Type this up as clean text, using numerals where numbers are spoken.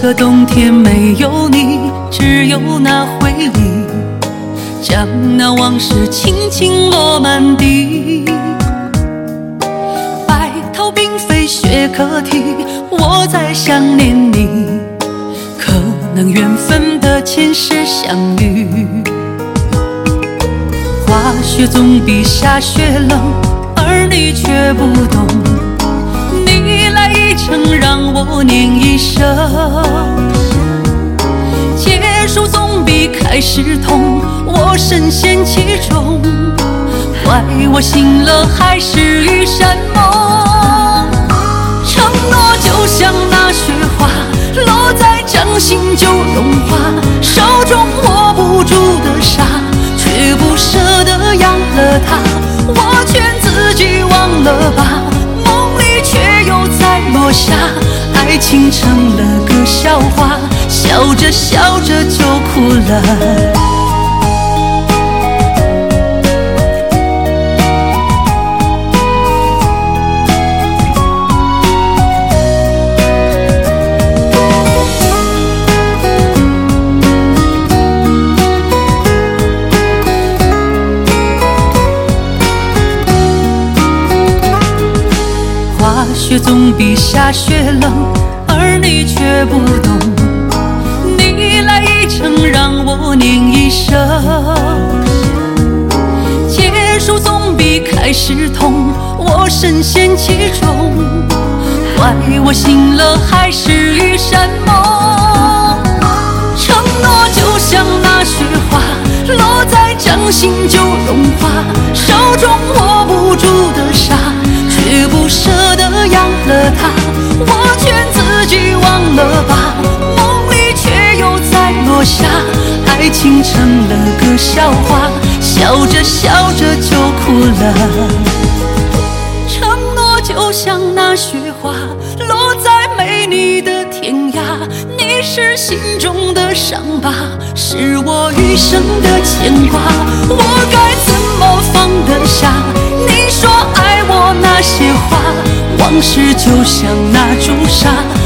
个冬天没有你，只有那回忆，将那往事轻轻落满地。白头并非雪可替，我在想念你，可能缘分的前世相遇。滑雪总比下雪冷，而你却不懂，你来一程让我念一生。结束总比开始痛，我深陷其中，怪我醒了还是雨山梦。承诺就像那雪花，落在掌心就融化，手中握不住的沙，却不舍得扬了它。我劝自己忘了吧，梦里却又在落下，爱情成了个笑话，笑着笑着就哭了。滑雪总比下雪冷，而你却不懂，你来一程让我念一生。结束总比开始痛，我深陷其中，怪我醒了还是雨山梦。承诺就像那雪花，落在掌心就融化，手中握不住的沙，却不舍得扬了它。我劝自己忘了吧，梦里却又在落下，爱情成了个笑话，笑着笑着就哭了。承诺就像那雪花，落在没你的天涯，你是心中的伤疤，是我余生的牵挂。我该怎么放得下你说爱我那些话，往事就像那朱砂，